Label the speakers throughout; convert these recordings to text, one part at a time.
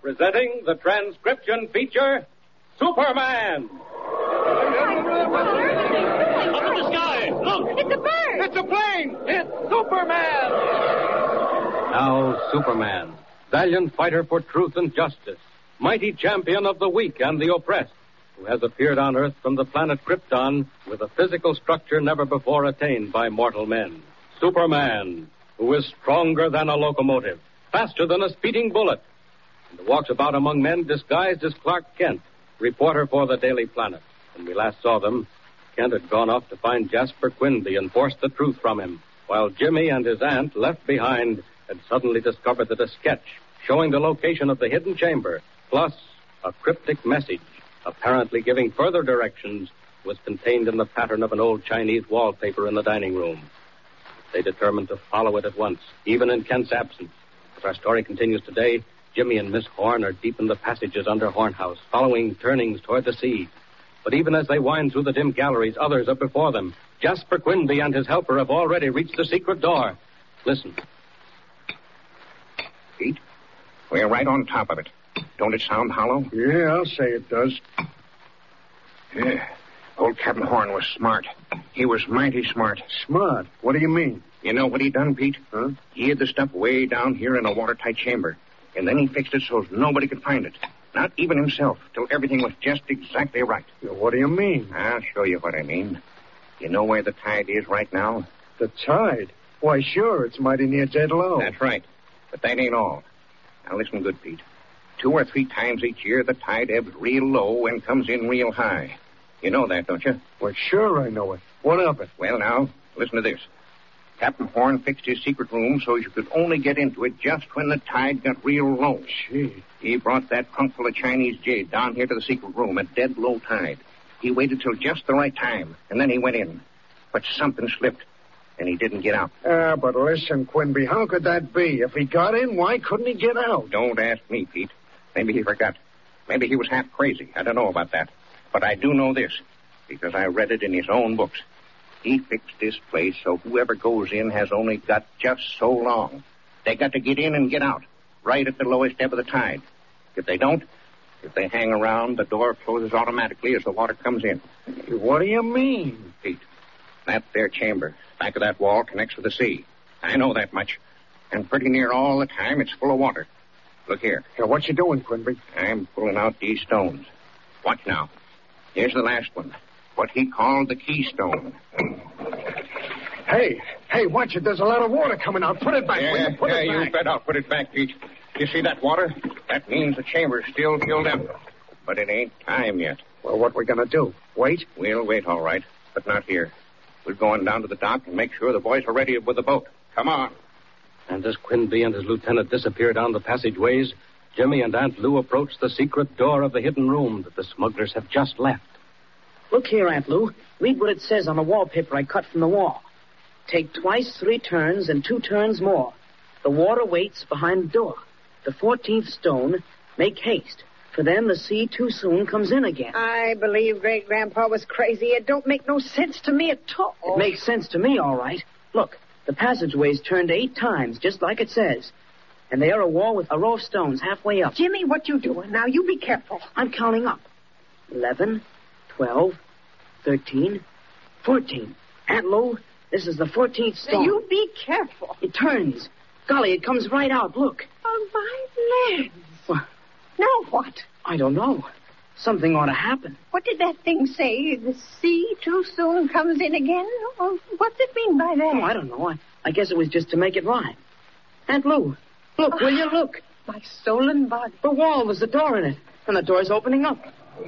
Speaker 1: presenting the transcription feature, Superman.
Speaker 2: Up in the sky! Look!
Speaker 3: It's a bird!
Speaker 2: It's a plane! It's Superman!
Speaker 1: Now, Superman, valiant fighter for truth and justice, mighty champion of the weak and the oppressed, who has appeared on Earth from the planet Krypton with a physical structure never before attained by mortal men. Superman, who is stronger than a locomotive, faster than a speeding bullet, and walks about among men disguised as Clark Kent, reporter for the Daily Planet. When we last saw them, Kent had gone off to find Jasper Quinby and force the truth from him, while Jimmy and his aunt, left behind, had suddenly discovered that a sketch showing the location of the hidden chamber, plus a cryptic message, apparently giving further directions, was contained in the pattern of an old Chinese wallpaper in the dining room. They determined to follow it at once, even in Kent's absence. As our story continues today, Jimmy and Miss Horn are deep in the passages under Hornhouse, following turnings toward the sea. But even as they wind through the dim galleries, others are before them. Jasper Quinby and his helper have already reached the secret door. Listen.
Speaker 4: Pete, we're right on top of it. Don't it sound hollow?
Speaker 5: Yeah, I'll say it does.
Speaker 4: Yeah. Old Captain Horn was smart. He was mighty smart.
Speaker 5: Smart? What do you mean?
Speaker 4: You know what he done, Pete?
Speaker 5: Huh?
Speaker 4: He hid the stuff way down here in a watertight chamber. And then he fixed it so nobody could find it. Not even himself, till everything was just exactly right.
Speaker 5: What do you mean?
Speaker 4: I'll show you what I mean. You know where the tide is right now?
Speaker 5: The tide? Why, sure, it's mighty near dead low.
Speaker 4: That's right. But that ain't all. Now listen good, Pete. 2 or 3 times each year, the tide ebbs real low and comes in real high. You know that, don't you?
Speaker 5: Well, sure I know it. What of it?
Speaker 4: Well, now, listen to this. Captain Horn fixed his secret room so you could only get into it just when the tide got real low.
Speaker 5: Gee.
Speaker 4: He brought that trunk full of Chinese jade down here to the secret room at dead low tide. He waited till just the right time, and then he went in. But something slipped, and he didn't get out.
Speaker 5: But listen, Quinby, how could that be? If he got in, why couldn't he get out?
Speaker 4: Don't ask me, Pete. Maybe he forgot. Maybe he was half crazy. I don't know about that. But I do know this, because I read it in his own books. He fixed this place so whoever goes in has only got just so long. They got to get in and get out, right at the lowest ebb of the tide. If they don't, if they hang around, the door closes automatically as the water comes in.
Speaker 5: What do you mean?
Speaker 4: Pete, that there chamber, back of that wall, connects with the sea. I know that much. And pretty near all the time, it's full of water. Look here.
Speaker 5: What you doing, Quinby?
Speaker 4: I'm pulling out these stones. Watch now. Here's the last one. What he called the keystone.
Speaker 5: Hey, watch it. There's a lot of water coming out. Put it back, will you? Put it back.
Speaker 4: You bet I'll put it back, Pete. You see that water? That means the chamber's still filled up. But it ain't time yet.
Speaker 5: Well, what we gonna do? Wait?
Speaker 4: We'll wait, all right, but not here. We're going down to the dock and make sure the boys are ready with the boat. Come on.
Speaker 1: And as Quinby and his lieutenant disappear down the passageways, Jimmy and Aunt Lou approach the secret door of the hidden room that the smugglers have just left.
Speaker 6: Look here, Aunt Lou. Read what it says on the wallpaper I cut from the wall. Take twice 3 turns and 2 turns more. The water waits behind the door. The 14th stone, make haste. For then the sea too soon comes in again.
Speaker 3: I believe Great-Grandpa was crazy. It don't make no sense to me at all.
Speaker 6: It makes sense to me, all right. Look, the passageway's turned 8 times, just like it says. And they are a wall with a row of stones halfway up.
Speaker 3: Jimmy, what you doing? Now, you be careful.
Speaker 6: I'm counting up. 11, 12, 13, 14. Aunt Lou, this is the 14th stone.
Speaker 3: You be careful.
Speaker 6: It turns. Golly, it comes right out. Look.
Speaker 3: Oh, my legs.
Speaker 6: What?
Speaker 3: Now what?
Speaker 6: I don't know. Something ought to happen.
Speaker 3: What did that thing say? The sea too soon comes in again? Oh, what's it mean by that?
Speaker 6: Oh, I don't know. I guess it was just to make it rhyme. Aunt Lou, look, will you look?
Speaker 3: My soul and body.
Speaker 6: The wall, there's a door in it. And the door's opening up.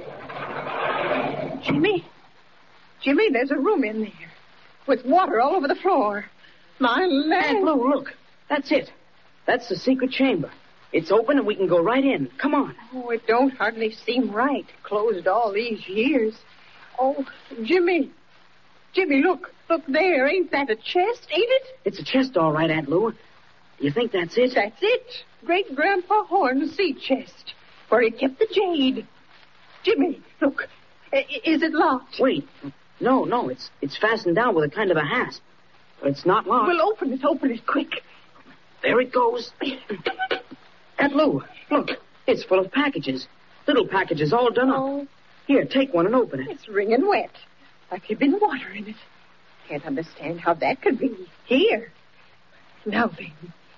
Speaker 3: Jimmy, there's a room in there. With water all over the floor. My legs.
Speaker 6: Aunt Lou, look. That's it. That's the secret chamber. It's open and we can go right in. Come on.
Speaker 3: Oh, it don't hardly seem right. Closed all these years. Oh, Jimmy. Jimmy, look. Look there. Ain't that a chest, ain't it?
Speaker 6: It's a chest, all right, Aunt Lou. You think that's it?
Speaker 3: That's it. Great-Grandpa Horn's sea chest. Where he kept the jade. Jimmy, look. Is it locked?
Speaker 6: Wait. No. It's fastened down with a kind of a hasp. But it's not locked.
Speaker 3: Well, open it quick.
Speaker 6: There it goes. Aunt Lou, look. It's full of packages. Little packages all done up. Here, take one and open it.
Speaker 3: It's wringing wet. Like there'd been water in it. Can't understand how that could be. Here. Now then.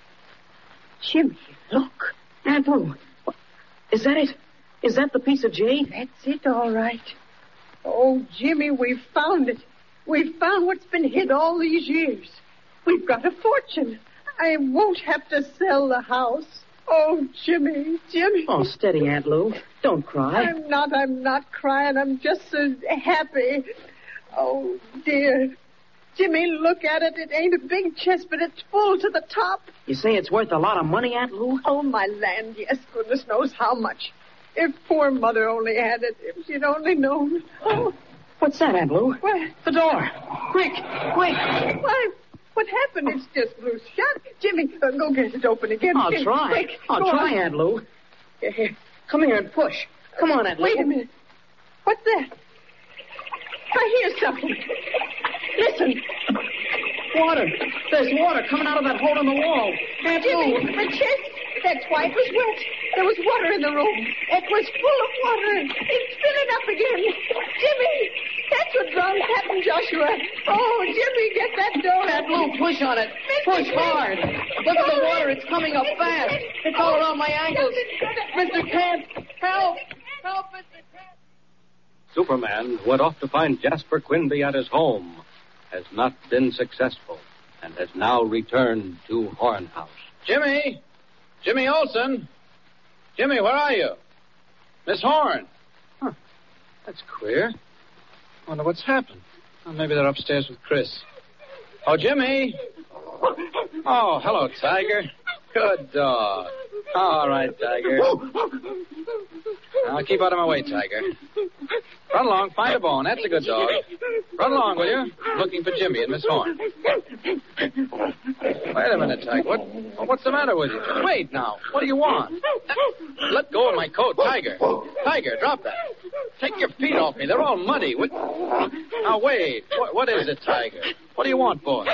Speaker 3: Jimmy, look.
Speaker 6: Aunt Lou, is that it? Is that the piece of jade?
Speaker 3: That's it, all right. Oh, Jimmy, we've found it. We've found what's been hid all these years. We've got a fortune. I won't have to sell the house. Oh, Jimmy.
Speaker 6: Oh, steady, Aunt Lou. Don't cry.
Speaker 3: I'm not crying. I'm just so happy. Oh, dear. Jimmy, look at it. It ain't a big chest, but it's full to the top.
Speaker 6: You say it's worth a lot of money, Aunt Lou?
Speaker 3: Oh, my land, yes. Goodness knows how much. If poor Mother only had it. If she'd only known. Oh.
Speaker 6: What's that, Aunt Lou?
Speaker 3: What?
Speaker 6: The door. Quick.
Speaker 3: Why? What happened? It's just loose shut. Jimmy, go get it open again.
Speaker 6: I'll try.
Speaker 3: Quick,
Speaker 6: I'll try, Aunt Lou. Here. Come here and push. Come on, Aunt Lou.
Speaker 3: Wait a minute. What's that? I hear something. Listen.
Speaker 6: Water. There's water coming out of that hole in the wall. Aunt
Speaker 3: Jimmy,
Speaker 6: Lou.
Speaker 3: the chest. That's why it was wet. There was water in the room. It was full of water. It's filling up again. Jimmy, that's what drowned Captain Joshua. Oh, Jimmy, get that door.
Speaker 6: Aunt Lou, push on it. Push hard. Look at the water. It's coming up fast. It's all around my ankles. Mr. Kent, help. Help, Mr. Kent.
Speaker 1: Superman, who went off to find Jasper Quinby at his home, has not been successful and has now returned to Horn House.
Speaker 7: Jimmy! Jimmy Olsen! Jimmy, where are you? Miss Horn! Huh. That's queer. Wonder what's happened. Oh, maybe they're upstairs with Chris. Oh, Jimmy! Oh, hello, Tiger. Good dog. All right, Tiger. Now, keep out of my way, Tiger. Run along, find a bone. That's a good dog. Run along, will you? I'm looking for Jimmy and Miss Horn. Wait a minute, Tiger. What's the matter with you? Wait now. What do you want? Let go of my coat, Tiger. Tiger, drop that. Take your feet off me. They're all muddy. Now, wait. What is it, Tiger? What do you want, boy?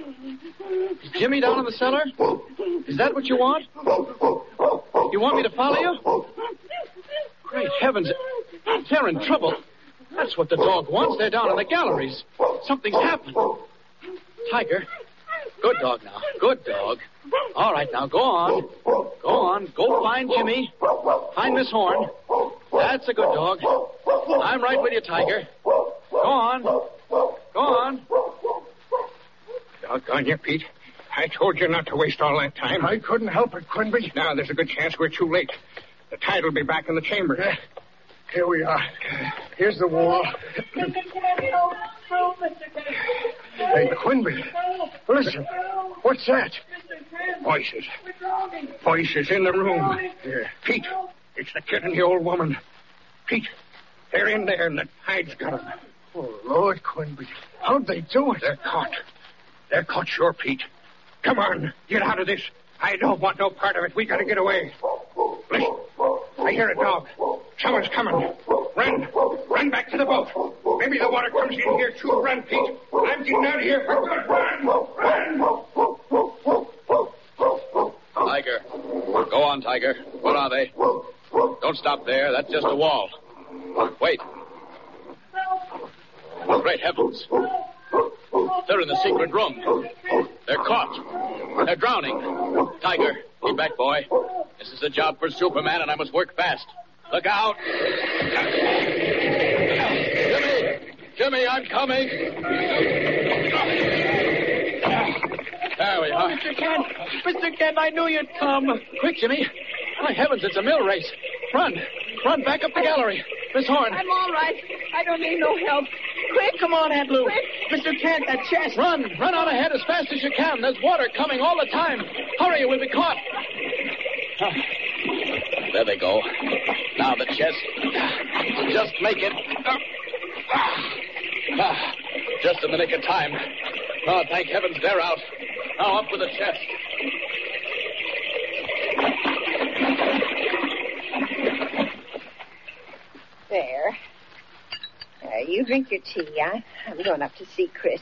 Speaker 7: Is Jimmy down in the cellar? Is that what you want? You want me to follow you? Great heavens. They're in trouble. That's what the dog wants. They're down in the galleries. Something's happened. Tiger. Good dog now. Good dog. All right, now, go on. Go on. Go find Jimmy. Find Miss Horn. That's a good dog. I'm right with you, Tiger. Go on. Go on.
Speaker 4: Doggone you, Pete. I told you not to waste all that time.
Speaker 5: I couldn't help it, Quinby.
Speaker 4: Now, there's a good chance we're too late. The tide will be back in the chamber.
Speaker 5: Here we are. Here's the wall. Hey, Quinby. Listen. What's that?
Speaker 4: Voices. Voices in the room.
Speaker 5: Yeah.
Speaker 4: Pete, it's the kid and the old woman. Pete, they're in there and the tide's got them.
Speaker 5: Oh, Lord, Quinby. How'd they do it?
Speaker 4: They're caught. They're caught sure, Pete. Come on, get out of this. I don't want no part of it. We gotta get away. Listen, I hear a dog. Someone's coming. Run back to the boat. Maybe the water comes in here too. Run, Pete. I'm getting out of here for good. Run.
Speaker 7: Tiger. Go on, Tiger. Where are they? Don't stop there. That's just a wall. Wait. Great heavens. They're in the secret room. They're caught. They're drowning. Tiger, keep back, boy. This is a job for Superman, and I must work fast. Look out. Jimmy, I'm coming. There we are.
Speaker 6: Mr. Kent, I knew you'd come.
Speaker 7: Quick, Jimmy. My heavens, it's a mill race. Run back up the gallery. Miss Horn.
Speaker 3: I'm all right. I don't need no help. Quick.
Speaker 6: Come on, Aunt Lou.
Speaker 3: Quick.
Speaker 6: Mr. Kent, that chest.
Speaker 7: Run on ahead as fast as you can. There's water coming all the time. Hurry, we'll be caught. There they go. Now the chest. Just make it. Just in the nick of time. Oh, thank heavens they're out. Now up with the chest.
Speaker 3: There. You drink your tea. I'm going up to see Chris.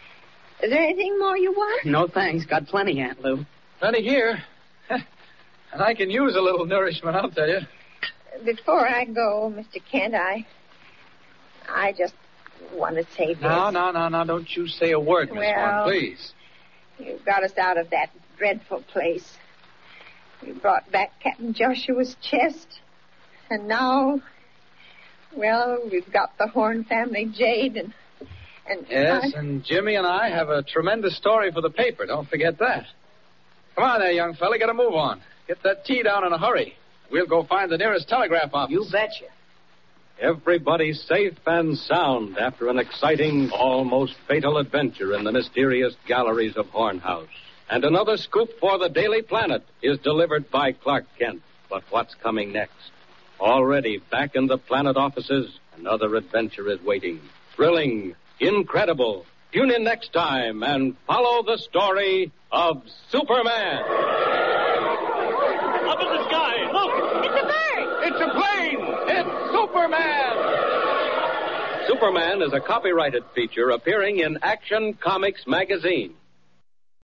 Speaker 3: Is there anything more you want?
Speaker 6: No, thanks. Got plenty, Aunt Lou.
Speaker 7: Plenty here. And I can use a little nourishment, I'll tell you.
Speaker 8: Before I go, Mr. Kent, I just want to say this.
Speaker 7: No. Don't you say a word, Miss Warren, please.
Speaker 8: You got us out of that dreadful place. You brought back Captain Joshua's chest. And now, well, we've got the Horn family jade and
Speaker 7: Yes, and Jimmy and I have a tremendous story for the paper. Don't forget that. Come on there, young fella. Get a move on. Get that tea down in a hurry. We'll go find the nearest telegraph office.
Speaker 6: You betcha.
Speaker 1: Everybody's safe and sound after an exciting, almost fatal adventure in the mysterious galleries of Horn House. And another scoop for the Daily Planet is delivered by Clark Kent. But what's coming next? Already back in the Planet offices, another adventure is waiting. Thrilling, incredible. Tune in next time and follow the story of Superman.
Speaker 2: Up in the sky, look!
Speaker 8: It's a bird!
Speaker 2: It's a plane! It's Superman!
Speaker 1: Superman is a copyrighted feature appearing in Action Comics magazine.